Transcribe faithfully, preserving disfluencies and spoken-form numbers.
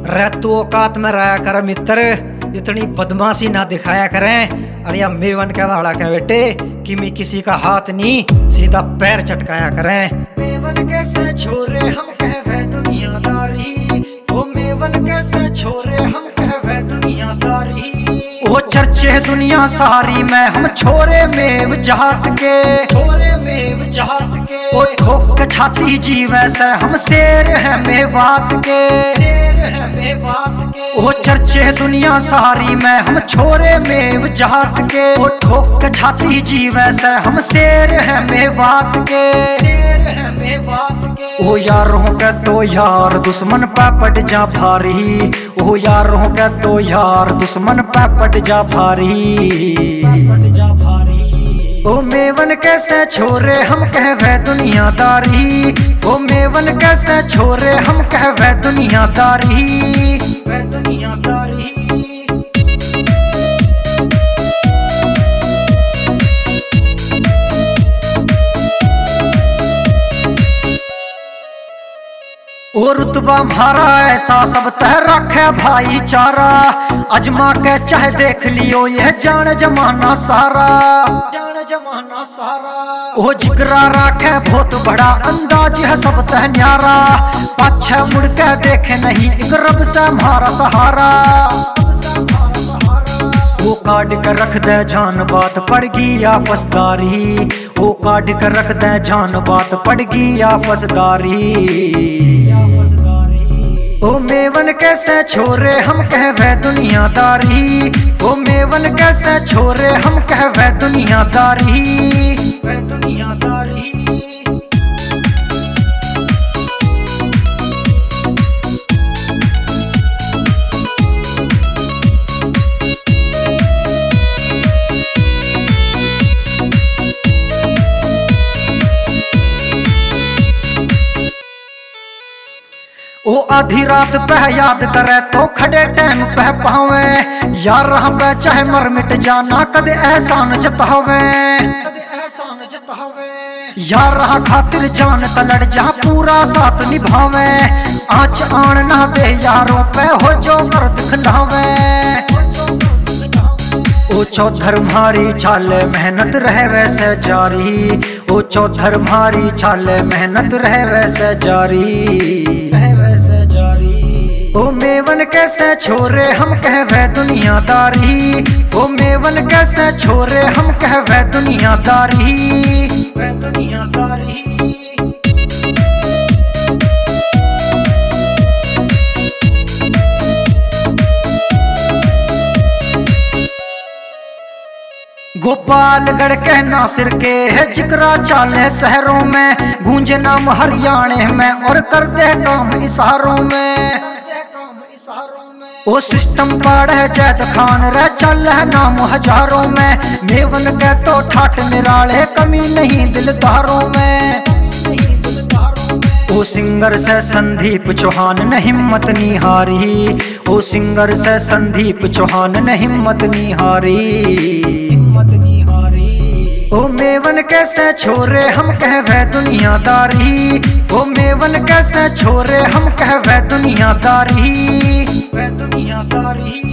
रह तू औकात में रहा कर मित्र, इतनी बदमाशी ना दिखाया करें। अरे या मेवन के वाला के बेटे कि मैं किसी का हाथ नहीं सीधा पैर चटकाया करें। मेवन कैसे छोरे हम कहवे दुनियादारी, ओ मेवन कैसे छोरे हम कहवे दुनियादारी। ओ चर्चे दुनिया सारी में हम छोरे मेव जात के, छोरे मेव जात के। ओ ठोक के छाती जी वैसे हम शेर है मेवात के, शेर है मेवात के। ओ चर्चे दुनिया सारी में हम छोरे मेव जात के। ओ ठोक के छाती जी वैसे हम शेर है मेवात के, शेर है मेवात के। ओ यारों के तो यार दुश्मन पे पट जा भारी, ओ यारों के तो यार दुश्मन पे पट जा भारी, पट जा भारी। ओ मेवन कैसे छोरे हम कहवे दुनियादारी, ओ मेवन कैसे छोरे हम कहवे दुनियादारी, वे दुनियादारी। ओ रुतबा मारा ऐसा सब तह रखे भाईचारा, अजमा के चाहे देख लियो यह जान जमाना सारा, जान जमाना सारा। ओ जिगरा रखे बहुत बड़ा अंदाज है सब तह न्यारा, पाछे मुड़ के देखे नहीं एक रब से हमारा सहारा। वो काट कर रख दे जान बात पड़गी आपसदारी, वो काट कर रख दे जान बात पड़गी आपसदारी। ओ मेवन कैसे छोरे हम कहवे दुनियादारी, ओ मेवन कैसे छोरे हम कहवे दुनियादारी, वे दुनियादारी। ओ आधी रात पे याद करे तो खड़े टाइम पे पावे, यार हम चाहे मर मिट जाना कदे एहसान जतावे, कदे एहसान जतावे। यार रहा खातिर जान तलड़ जा पूरा साथ निभावे, आँच आन ना दे यारों पे हो जो मर्द खिलावे। ओ चौधर मारी चाले मेहनत रहे वैसे जारी, ओ चौधर मारी चाले मेहनत रहे वैसे जारी, वैसे जारी। ओ मेवन कैसे छोरे हम कहवे दुनियादारी, ओ मेवन कैसे छोरे हम कहवे दुनियादारी, वे दुनियादारी। गोपालगढ़ के नासिर के है जिक्रा चाले शहरों में, गूंजे नाम हरियाणे में और कर दे काम इशारों में, ओ सिस्टम पाड़े जैद खान रह चल है नाम हजारों में। मेवन के तो ठाट निराले कमी नहीं दिलदारों में, ओ सिंगर से संदीप चौहान न हिम्मत निहारी, ओ सिंगर से संदीप चौहान न हिम्मत निहारी, हिम्मत निहारी। ओ मेवन कैसे छोरे हम कहवे दुनियादारी, ओ मेवन कैसे छोरे हम कहवे दुनियादारी, वे दुनियादारी।